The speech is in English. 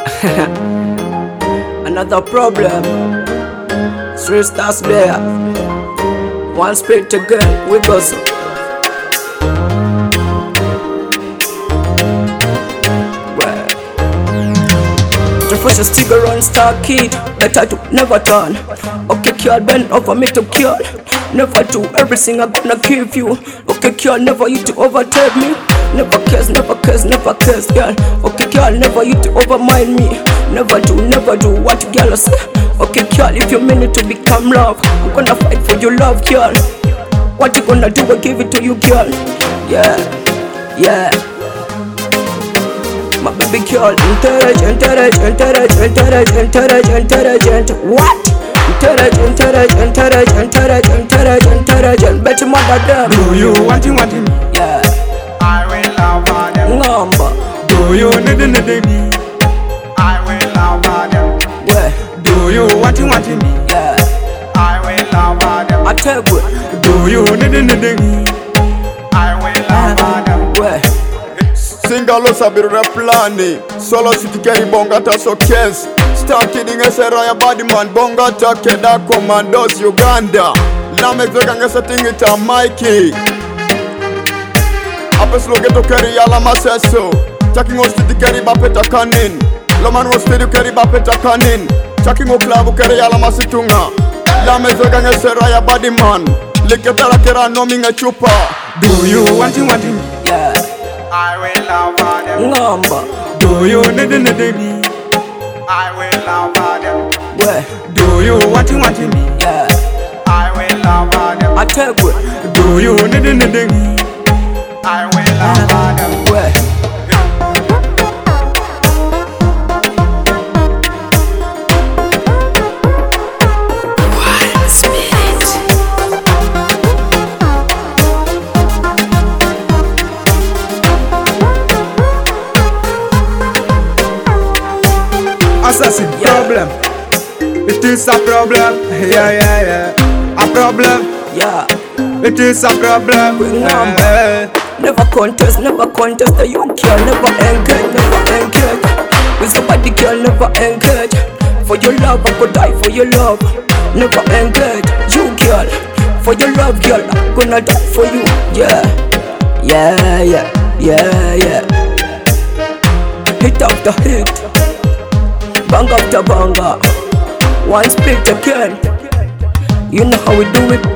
Another problem. Three stars there. One split again. We go so. Well, the first sticker on star kid. Better to never turn. Okay, girl, bend over me to kill. Never do everything I'm gonna give you. Okay, girl, never you to overtake me. Never cares, girl. Okay, girl, never you to overmind me. Never do what girl say. Okay, girl, if you mean it to become love, I'm gonna fight for your love, girl. What you gonna do? I give it to you, girl. Yeah. My baby girl, intelligent. What? Intelligent. Bet your mother them. Do you want him? Yeah. I will love them. Number. Do you need me? I will love them. Where? Do you want him? Yeah. I will love them. I tell you. Do you need me? I will love them. Where? Singalo sabirura plani Solo sitikeri bonga ta showcase Star kidding esera ya body man Bonga ta keda commandos Uganda Lamek vega ngesa tingita Mikey Apes lo geto keri ala maseso Taking o sitikeri bapeta kanin Loman o sitikeri bapeta kanin Taking o klabu keri ala masitunga Lamek vega ngesera ya body man Liketara kera nomi nge chupa Do you want him? Yeah. I will love them. Number. Do you need me? I will love them. Where? Do you want him? Yeah. I will love them. I tell you. Do you need me? I will love them. Where? Assassin, problem. It is a problem. Yeah. A problem. Yeah. It is a problem. Never contest that you care. Never engage. With somebody girl, never engage. For your love, I could die for your love. Never engage. You girl, for your love, girl, I'm gonna die for you. Yeah. Hit after hit, bang after banger, one split again. You know how we do it.